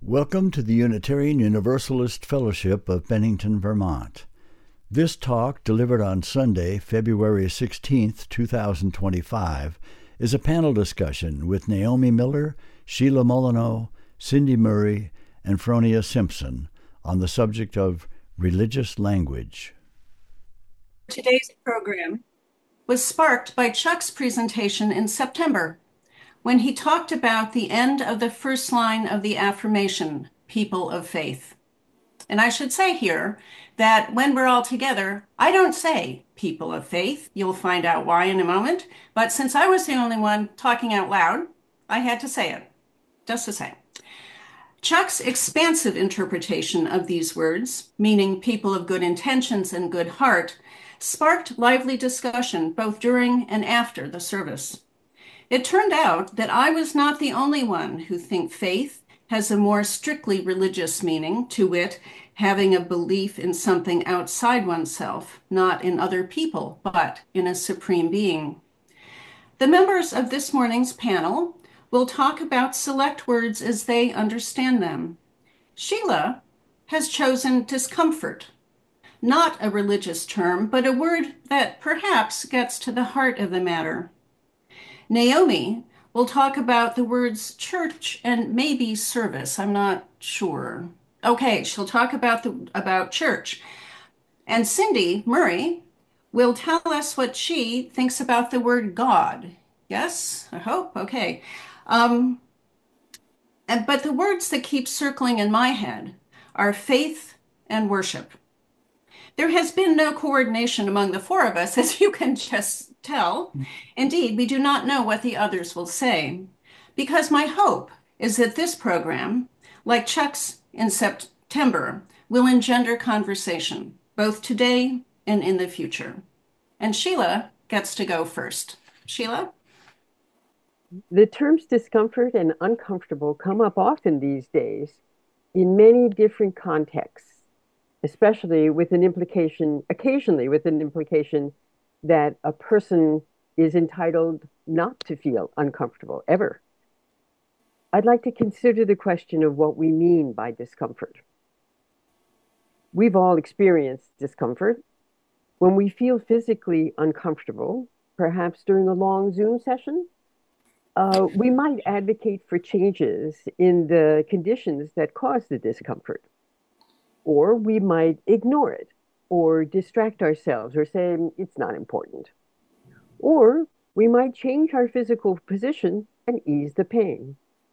Welcome to the Unitarian Universalist Fellowship of Bennington, Vermont. This talk, delivered on Sunday, February 16th, 2025, is a panel discussion with Naomi Miller, Sheila Molyneux, Cindy Murray, and Fronia Simpson on the subject of religious language. Today's program was sparked by Chuck's presentation in September, when he talked about the end of the first line of the affirmation, people of faith. And I should say here that when we're all together, I don't say people of faith. You'll find out why in a moment. But since I was the only one talking out loud, I had to say it, just to say. Chuck's expansive interpretation of these words, meaning people of good intentions and good heart, sparked lively discussion both during and after the service. It turned out that I was not the only one who think faith has a more strictly religious meaning, to wit, having a belief in something outside oneself, not in other people, but in a supreme being. The members of this morning's panel will talk about select words as they understand them. Sheila has chosen discomfort, not a religious term, but a word that perhaps gets to the heart of the matter. Naomi will talk about the words church and maybe service. I'm not sure. Okay, she'll talk about church. And Cindy Murray will tell us what she thinks about the word God. Yes, I hope. Okay. But the words that keep circling in my head are faith and worship. There has been no coordination among the four of us, as you can just tell. Indeed, we do not know what the others will say, because my hope is that this program, like Chuck's in September, will engender conversation, both today and in the future. And Sheila gets to go first. Sheila? The terms discomfort and uncomfortable come up often these days in many different contexts, especially with an implication, occasionally with an implication that a person is entitled not to feel uncomfortable ever. I'd like to consider the question of what we mean by discomfort. We've all experienced discomfort. When we feel physically uncomfortable, perhaps during a long Zoom session, we might advocate for changes in the conditions that cause the discomfort. Or we might ignore it or distract ourselves or say it's not important. Or we might change our physical position and ease the pain.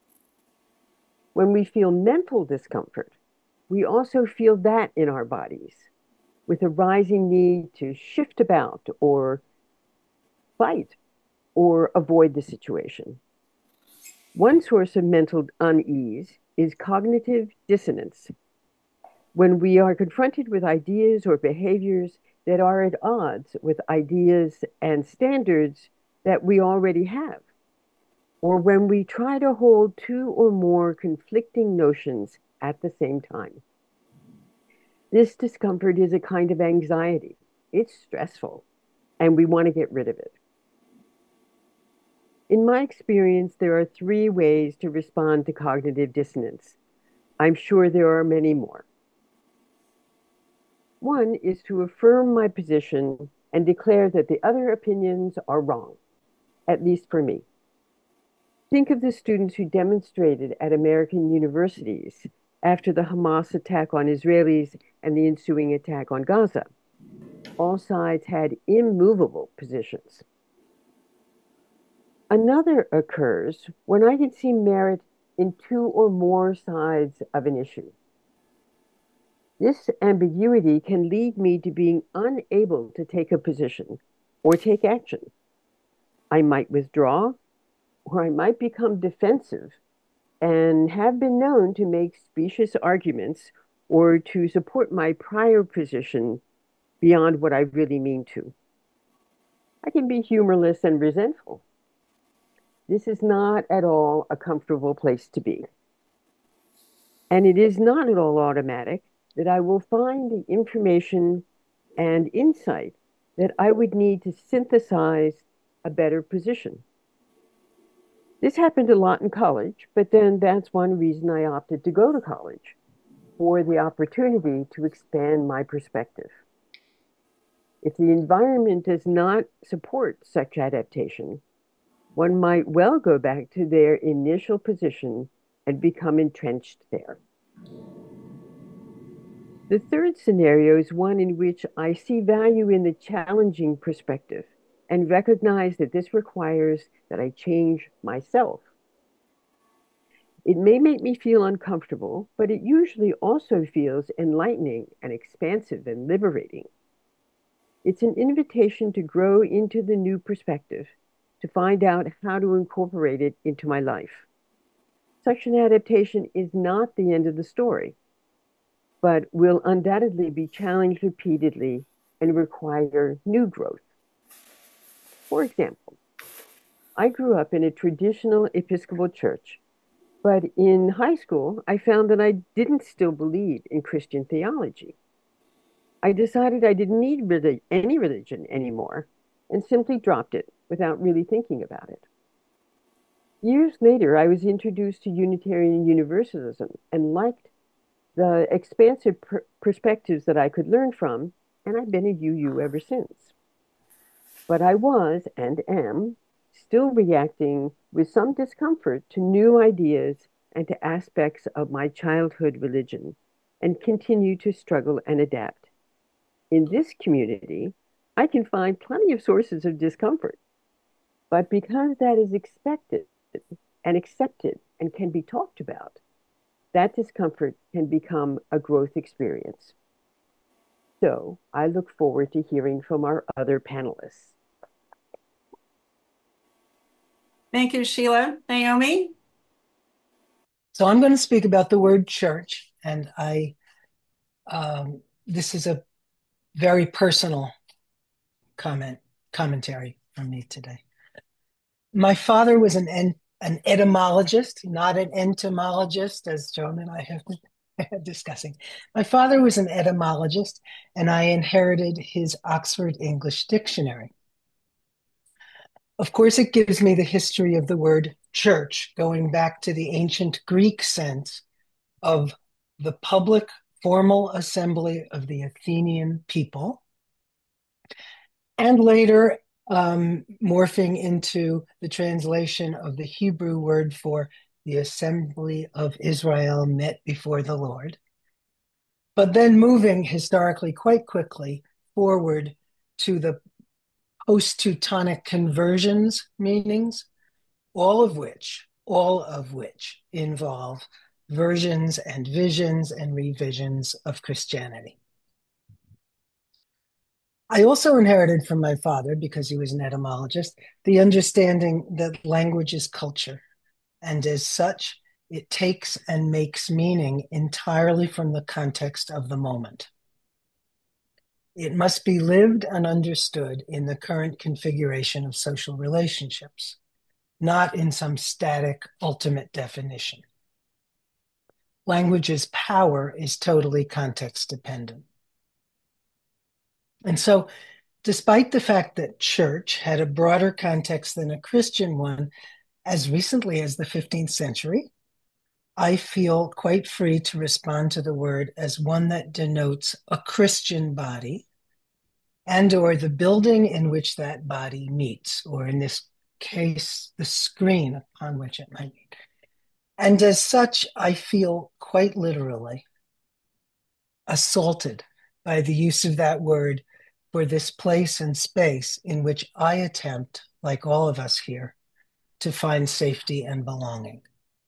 When we feel mental discomfort, we also feel that in our bodies, with a rising need to shift about or fight or avoid the situation. One source of mental unease is cognitive dissonance, when we are confronted with ideas or behaviors that are at odds with ideas and standards that we already have, or when we try to hold two or more conflicting notions at the same time. This discomfort is a kind of anxiety. It's stressful, and we want to get rid of it. In my experience, there are three ways to respond to cognitive dissonance. I'm sure there are many more. One is to affirm my position and declare that the other opinions are wrong, at least for me. Think of the students who demonstrated at American universities after the Hamas attack on Israelis and the ensuing attack on Gaza. All sides had immovable positions. Another occurs when I can see merit in two or more sides of an issue. This ambiguity can lead me to being unable to take a position or take action. I might withdraw, or I might become defensive and have been known to make specious arguments or to support my prior position beyond what I really mean to. I can be humorless and resentful. This is not at all a comfortable place to be. And it is not at all automatic that I will find the information and insight that I would need to synthesize a better position. This happened a lot in college, but then that's one reason I opted to go to college, for the opportunity to expand my perspective. If the environment does not support such adaptation, one might well go back to their initial position and become entrenched there. The third scenario is one in which I see value in the challenging perspective and recognize that this requires that I change myself. It may make me feel uncomfortable, but it usually also feels enlightening and expansive and liberating. It's an invitation to grow into the new perspective, to find out how to incorporate it into my life. Such an adaptation is not the end of the story, but will undoubtedly be challenged repeatedly and require new growth. For example, I grew up in a traditional Episcopal church, but in high school, I found that I didn't still believe in Christian theology. I decided I didn't need any religion anymore and simply dropped it without really thinking about it. Years later, I was introduced to Unitarian Universalism and liked the expansive perspectives that I could learn from, and I've been a UU ever since. But I was and am still reacting with some discomfort to new ideas and to aspects of my childhood religion, and continue to struggle and adapt. In this community, I can find plenty of sources of discomfort, but because that is expected and accepted and can be talked about, that discomfort can become a growth experience. So I look forward to hearing from our other panelists. Thank you, Sheila. Naomi? So I'm going to speak about the word church, and this is a very personal commentary from me today. My father was an etymologist, not an entomologist, as Joan and I have been discussing. My father was an etymologist, and I inherited his Oxford English Dictionary. Of course, it gives me the history of the word church, going back to the ancient Greek sense of the public formal assembly of the Athenian people, and later morphing into the translation of the Hebrew word for the assembly of Israel met before the Lord, but then moving historically quite quickly forward to the post-Teutonic conversions meanings, all of which involve versions and visions and revisions of Christianity. I also inherited from my father, because he was an etymologist, the understanding that language is culture, and as such, it takes and makes meaning entirely from the context of the moment. It must be lived and understood in the current configuration of social relationships, not in some static ultimate definition. Language's power is totally context dependent. And so, despite the fact that church had a broader context than a Christian one as recently as the 15th century, I feel quite free to respond to the word as one that denotes a Christian body and or the building in which that body meets, or in this case, the screen upon which it might meet. And as such, I feel quite literally assaulted by the use of that word for this place and space in which I attempt, like all of us here, to find safety and belonging.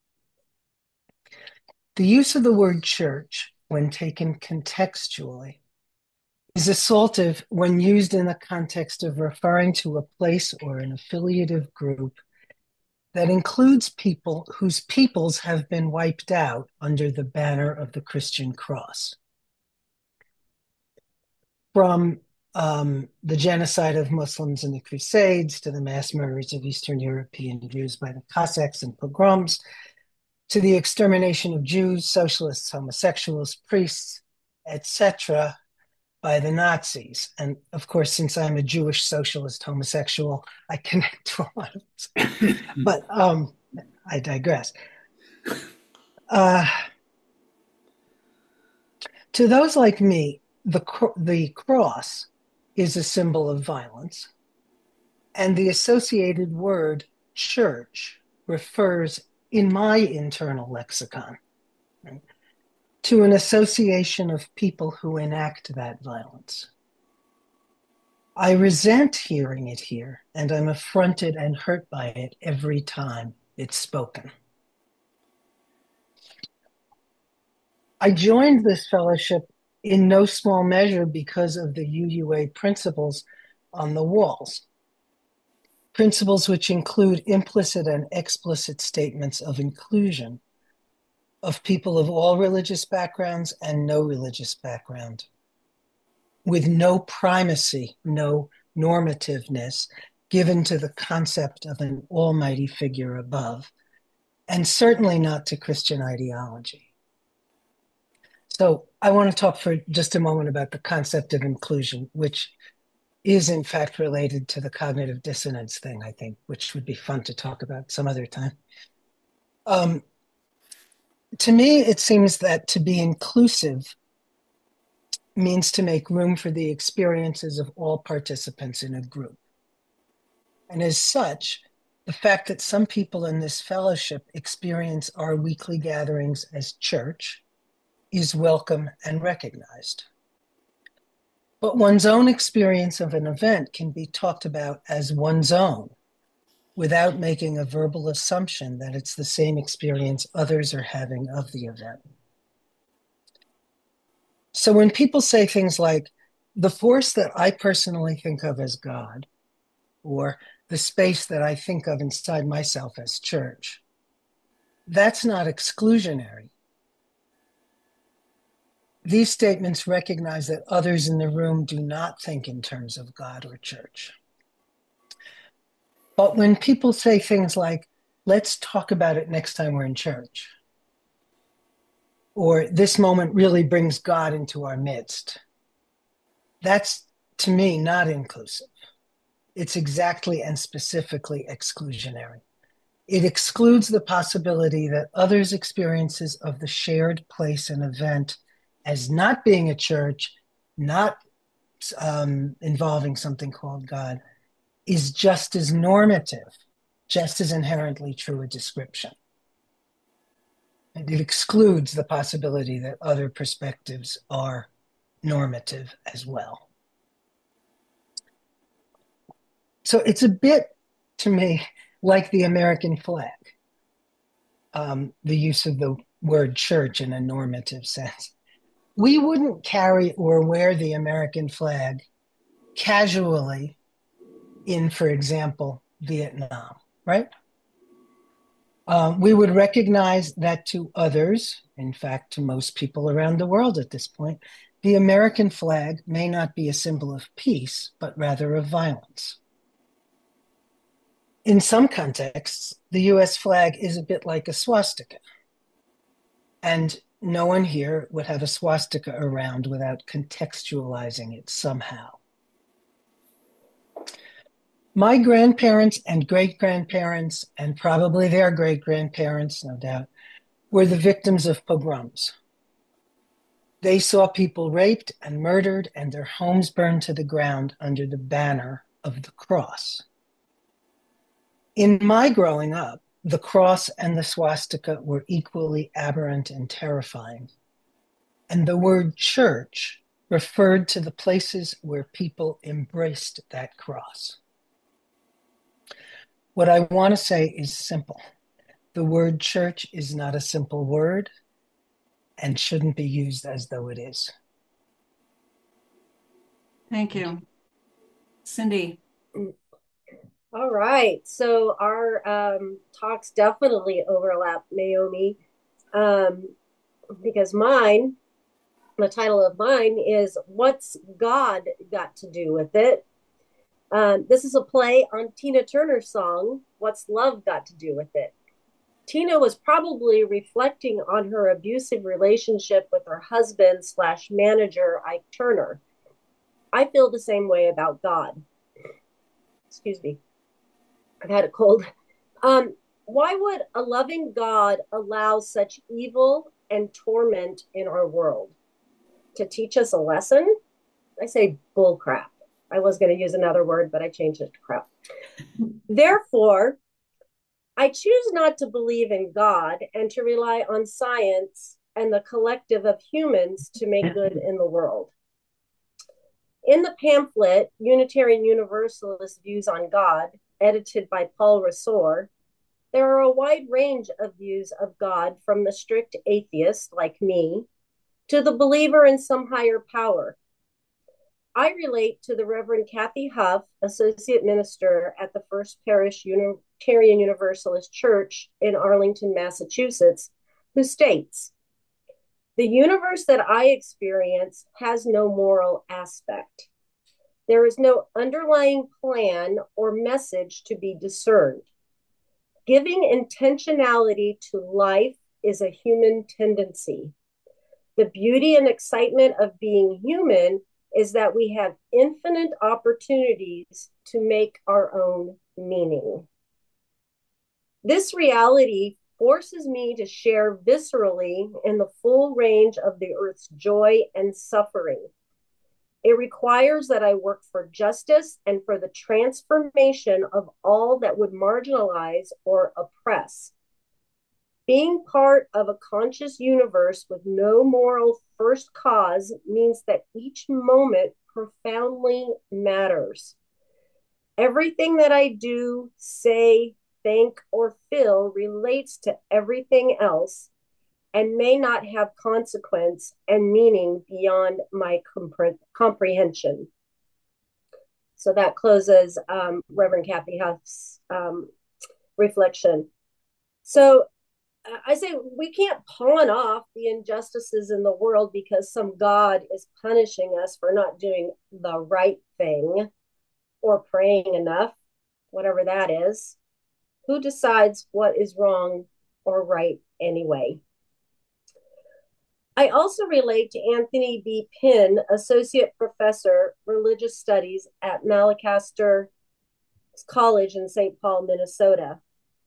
The use of the word church, when taken contextually, is assaultive when used in the context of referring to a place or an affiliative group that includes people whose peoples have been wiped out under the banner of the Christian cross. From the genocide of Muslims in the Crusades to the mass murders of Eastern European Jews by the Cossacks and pogroms, to the extermination of Jews, socialists, homosexuals, priests, etc., by the Nazis. And of course, since I'm a Jewish socialist homosexual, I connect to a lot of this. But I digress. Uh, to those like me, the cross is a symbol of violence, and the associated word church refers, in my internal lexicon, right, to an association of people who enact that violence. I resent hearing it here, and I'm affronted and hurt by it every time it's spoken. I joined this fellowship in no small measure because of the UUA principles on the walls. Principles which include implicit and explicit statements of inclusion of people of all religious backgrounds and no religious background, with no primacy, no normativeness given to the concept of an almighty figure above, and certainly not to Christian ideology. So I want to talk for just a moment about the concept of inclusion, which is in fact related to the cognitive dissonance thing, I think, which would be fun to talk about some other time. To me, it seems that to be inclusive means to make room for the experiences of all participants in a group. And as such, the fact that some people in this fellowship experience our weekly gatherings as church is welcome and recognized. But one's own experience of an event can be talked about as one's own without making a verbal assumption that it's the same experience others are having of the event. So when people say things like, the force that I personally think of as God, or the space that I think of inside myself as church, that's not exclusionary. These statements recognize that others in the room do not think in terms of God or church. But when people say things like, let's talk about it next time we're in church, or this moment really brings God into our midst, that's, to me, not inclusive. It's exactly and specifically exclusionary. It excludes the possibility that others' experiences of the shared place and event as not being a church, not involving something called God, is just as normative, just as inherently true a description. And it excludes the possibility that other perspectives are normative as well. So it's a bit, to me, like the American flag, the use of the word church in a normative sense. We wouldn't carry or wear the American flag casually in, for example, Vietnam, right? We would recognize that to others, in fact, to most people around the world at this point, the American flag may not be a symbol of peace, but rather of violence. In some contexts, the US flag is a bit like a swastika. And no one here would have a swastika around without contextualizing it somehow. My grandparents and great-grandparents, and probably their great-grandparents, no doubt, were the victims of pogroms. They saw people raped and murdered and their homes burned to the ground under the banner of the cross. In my growing up, the cross and the swastika were equally aberrant and terrifying. And the word church referred to the places where people embraced that cross. What I want to say is simple. The word church is not a simple word and shouldn't be used as though it is. Thank you. Cindy. All right. So our talks definitely overlap, Naomi, because the title of mine is What's God Got to Do with It? This is a play on Tina Turner's song, What's Love Got to Do with It? Tina was probably reflecting on her abusive relationship with her husband/manager, Ike Turner. I feel the same way about God. Excuse me. I've had a cold. Why would a loving God allow such evil and torment in our world? To teach us a lesson? I say bull crap. I was going to use another word, but I changed it to crap. Therefore, I choose not to believe in God and to rely on science and the collective of humans to make good in the world. In the pamphlet, Unitarian Universalist Views on God, edited by Paul Ressort, there are a wide range of views of God, from the strict atheist, like me, to the believer in some higher power. I relate to the Reverend Kathy Huff, Associate Minister at the First Parish Unitarian Universalist Church in Arlington, Massachusetts, who states, "The universe that I experience has no moral aspect. There is no underlying plan or message to be discerned. Giving intentionality to life is a human tendency. The beauty and excitement of being human is that we have infinite opportunities to make our own meaning. This reality forces me to share viscerally in the full range of the earth's joy and suffering. It requires that I work for justice and for the transformation of all that would marginalize or oppress. Being part of a conscious universe with no moral first cause means that each moment profoundly matters. Everything that I do, say, think, or feel relates to everything else and may not have consequence and meaning beyond my comprehension." So that closes Reverend Kathy Huff's reflection. So I say we can't pawn off the injustices in the world because some God is punishing us for not doing the right thing or praying enough, whatever that is. Who decides what is wrong or right anyway? I also relate to Anthony B. Pinn, Associate Professor, Religious Studies at Malacaster College in St. Paul, Minnesota.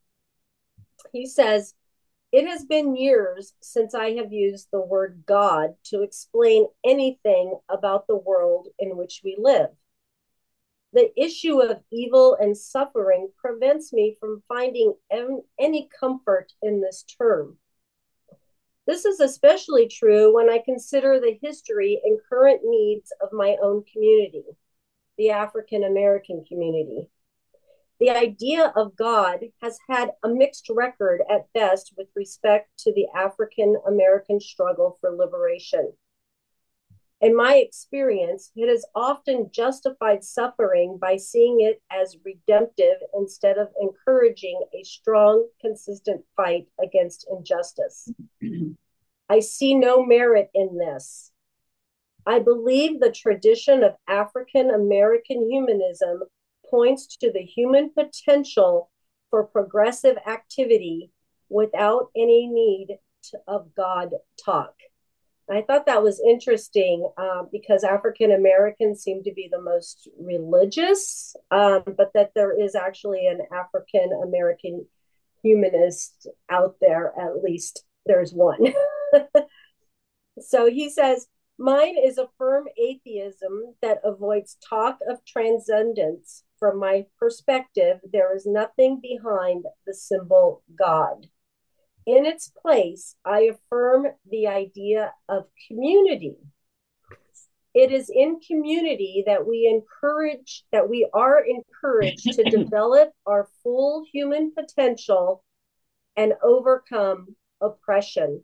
He says, "It has been years since I have used the word God to explain anything about the world in which we live. The issue of evil and suffering prevents me from finding any comfort in this term. This is especially true when I consider the history and current needs of my own community, the African American community. The idea of God has had a mixed record at best with respect to the African American struggle for liberation. In my experience, it has often justified suffering by seeing it as redemptive instead of encouraging a strong, consistent fight against injustice. I see no merit in this. I believe the tradition of African American humanism points to the human potential for progressive activity without any need of God talk." I thought that was interesting because African Americans seem to be the most religious, but that there is actually an African American humanist out there, at least there's one. So he says, "Mine is a firm atheism that avoids talk of transcendence. From my perspective, there is nothing behind the symbol God. In its place, I affirm the idea of community. It is in community that we are encouraged to develop our full human potential and overcome oppression."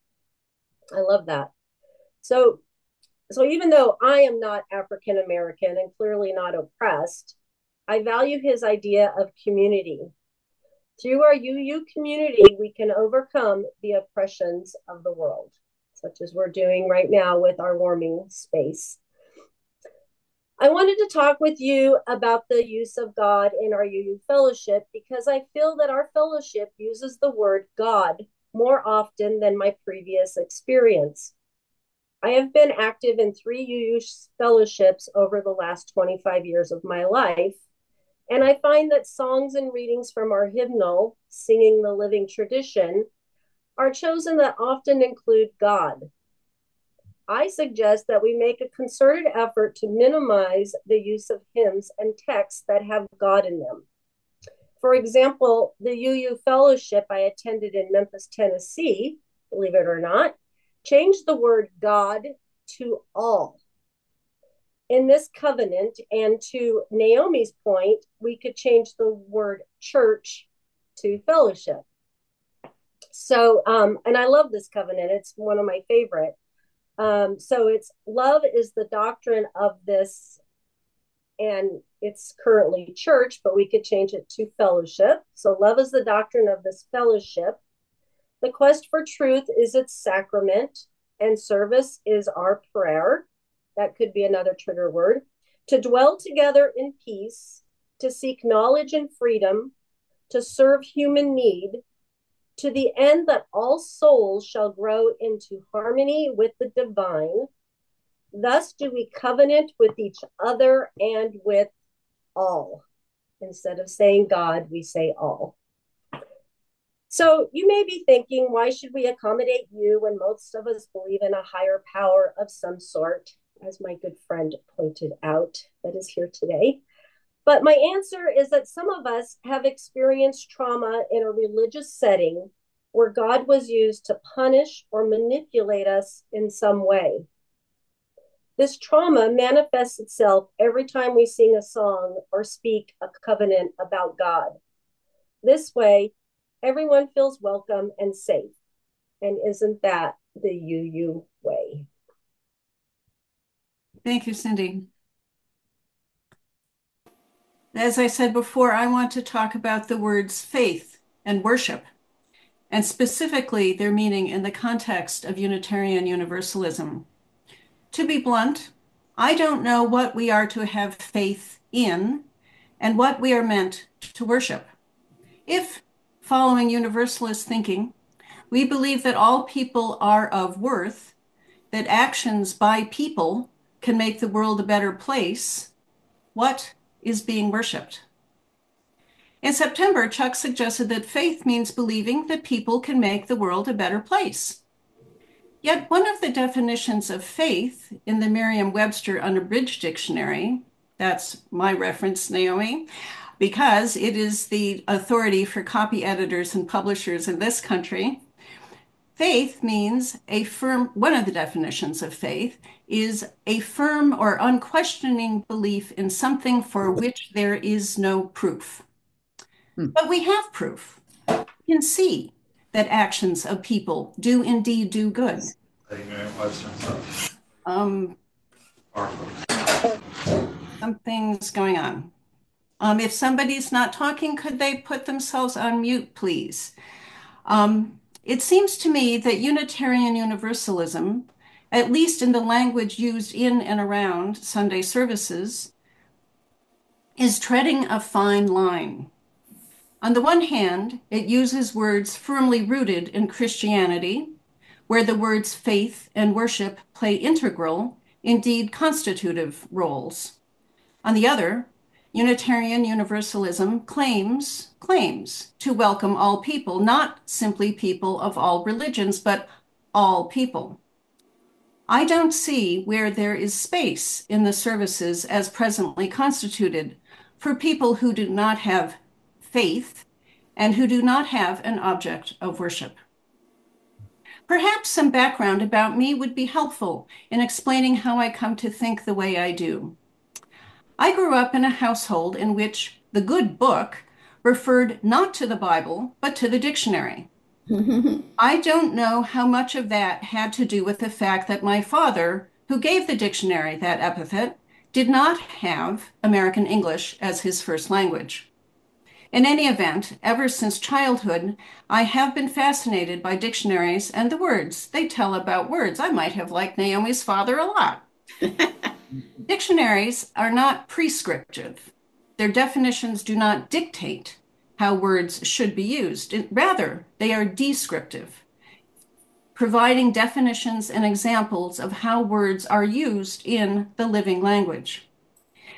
I love that. So even though I am not African American and clearly not oppressed, I value his idea of community. Through our UU community, we can overcome the oppressions of the world, such as we're doing right now with our warming space. I wanted to talk with you about the use of God in our UU fellowship because I feel that our fellowship uses the word God more often than my previous experience. I have been active in 3 UU fellowships over the last 25 years of my life, And I find that songs and readings from our hymnal, Singing the Living Tradition, are chosen that often include God. I suggest that we make a concerted effort to minimize the use of hymns and texts that have God in them. For example, the UU fellowship I attended in Memphis, Tennessee, believe it or not, changed the word God to all. In this covenant, and to Naomi's point, we could change the word church to fellowship. So, and I love this covenant. It's one of my favorite. So it's love is the doctrine of this, and it's currently church, but we could change it to fellowship. So love is the doctrine of this fellowship. The quest for truth is its sacrament, and service is our prayer. That could be another trigger word. To dwell together in peace, to seek knowledge and freedom, to serve human need, to the end that all souls shall grow into harmony with the divine. Thus do we covenant with each other and with all. Instead of saying God, we say all. So you may be thinking, why should we accommodate you when most of us believe in a higher power of some sort, as my good friend pointed out that is here today? But my answer is that some of us have experienced trauma in a religious setting where God was used to punish or manipulate us in some way. This trauma manifests itself every time we sing a song or speak a covenant about God. This way, everyone feels welcome and safe. And isn't that the UU way? Thank you, Cindy. As I said before, I want to talk about the words faith and worship, and specifically their meaning in the context of Unitarian Universalism. To be blunt, I don't know what we are to have faith in and what we are meant to worship. If, following Universalist thinking, we believe that all people are of worth, that actions by people can make the world a better place, what is being worshipped? In September, Chuck suggested that faith means believing that people can make the world a better place. Yet one of the definitions of faith in the Merriam-Webster Unabridged Dictionary, that's my reference, Naomi, because it is the authority for copy editors and publishers in this country, faith means one of the definitions of faith is a firm or unquestioning belief in something for which there is no proof. But we have proof. We can see that actions of people do indeed do good. Something's going on. If somebody's not talking, could they put themselves on mute, please? It seems to me that Unitarian Universalism, at least in the language used in and around Sunday services, is treading a fine line. On the one hand, it uses words firmly rooted in Christianity, where the words faith and worship play integral, indeed constitutive roles. On the other, Unitarian Universalism claims to welcome all people, not simply people of all religions, but all people. I don't see where there is space in the services as presently constituted for people who do not have faith and who do not have an object of worship. Perhaps some background about me would be helpful in explaining how I come to think the way I do. I grew up in a household in which the good book referred not to the Bible, but to the dictionary. I don't know how much of that had to do with the fact that my father, who gave the dictionary that epithet, did not have American English as his first language. In any event, ever since childhood, I have been fascinated by dictionaries and the words they tell about words. I might have liked Naomi's father a lot. Dictionaries are not prescriptive. Their definitions do not dictate how words should be used. Rather, they are descriptive, providing definitions and examples of how words are used in the living language.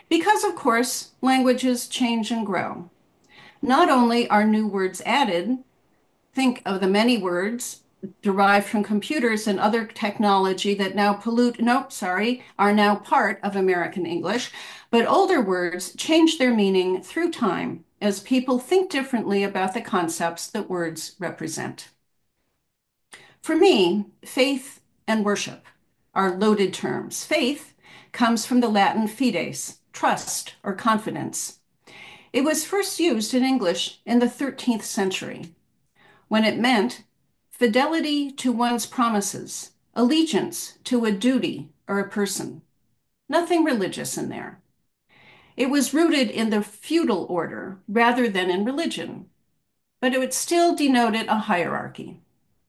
Because, of course, languages change and grow. Not only are new words added, think of the many words derived from computers and other technology that now are now part of American English, but older words change their meaning through time as people think differently about the concepts that words represent. For me, faith and worship are loaded terms. Faith comes from the Latin fides, trust or confidence. It was first used in English in the 13th century, when it meant fidelity to one's promises, allegiance to a duty or a person. Nothing religious in there. It was rooted in the feudal order rather than in religion, but it still denoted a hierarchy.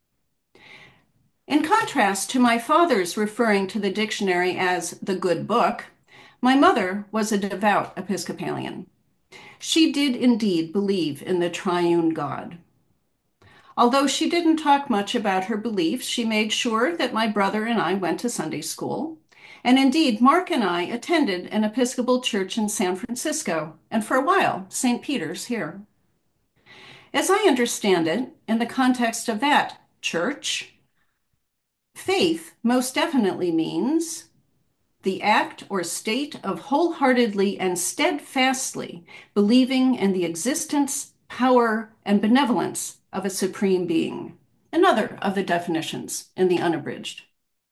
In contrast to my father's referring to the dictionary as the good book, my mother was a devout Episcopalian. She did indeed believe in the triune God. Although she didn't talk much about her beliefs, she made sure that my brother and I went to Sunday school. And indeed, Mark and I attended an Episcopal church in San Francisco, and for a while, St. Peter's here. As I understand it, in the context of that church, faith most definitely means the act or state of wholeheartedly and steadfastly believing in the existence, power, and benevolence of a supreme being. Another of the definitions in the Unabridged.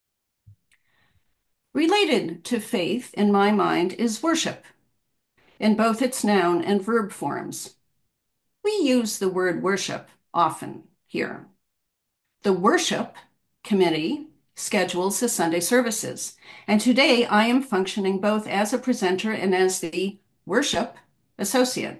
Related to faith, in my mind, is worship, in both its noun and verb forms. We use the word worship often here. The worship committee schedules the Sunday services, and today I am functioning both as a presenter and as the worship associate.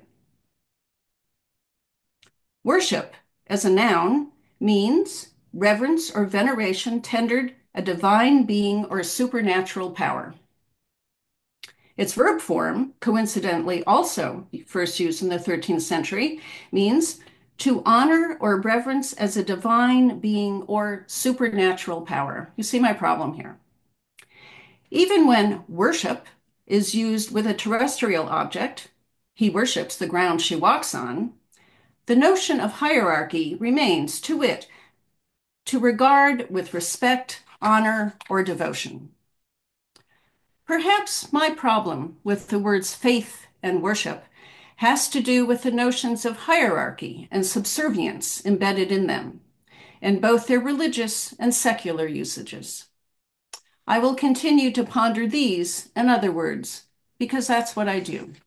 Worship, as a noun, means reverence or veneration tendered a divine being or supernatural power. Its verb form, coincidentally also first used in the 13th century, means to honor or reverence as a divine being or supernatural power. You see my problem here. Even when worship is used with a terrestrial object, he worships the ground she walks on, the notion of hierarchy remains, to wit, to regard with respect, honor, or devotion. Perhaps my problem with the words faith and worship has to do with the notions of hierarchy and subservience embedded in them, in both their religious and secular usages. I will continue to ponder these and other words, because that's what I do.